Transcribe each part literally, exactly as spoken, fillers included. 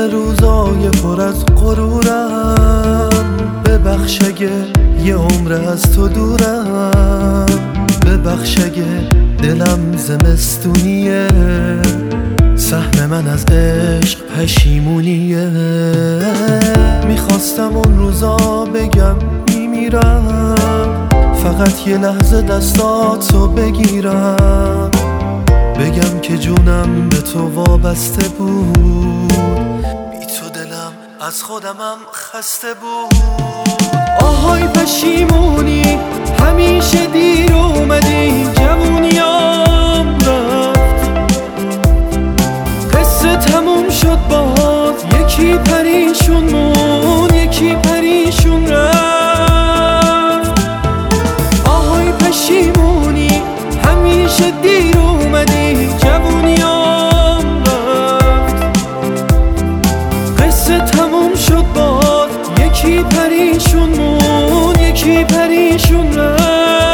روزای پر از غرورم، ببخش اگه یه عمر از تو دورم، ببخش اگه دلم زمستونیه، سهم من از عشق پشیمونیه. میخواستم اون روزا بگم میمیرم، فقط یه لحظه دستاتو بگیرم، بگم که جونم به تو وابسته بود، بی تو دلم از خودمم خسته بود. آهای پشیمونی همیشه دیر اومدی، جوونیام رفت، قصه تموم شد باز، یکی پریشون مون یکی پریشون رفت. آهای پشیمونی همیشه دیر اومدی، جوونیام رفت، قصه تموم شد باز، یکی پریشون مون یکی پریشون رفت.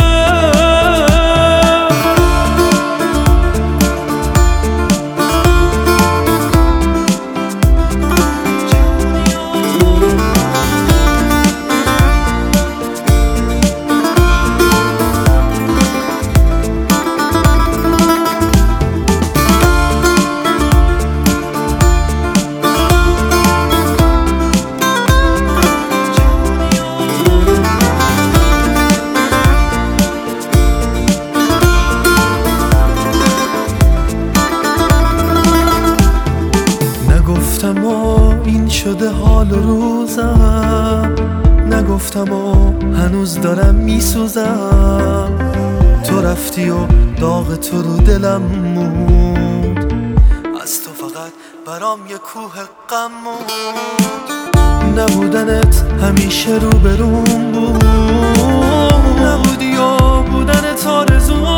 نگفتم و این شده حال روزم، نگفتم و هنوز دارم میسوزم، تو رفتی و داغ تو رو دلم موند، از تو فقط برام یه کوه غم موند. نبودنت همیشه رو بروم بود، نبودی و بودنت آرزوم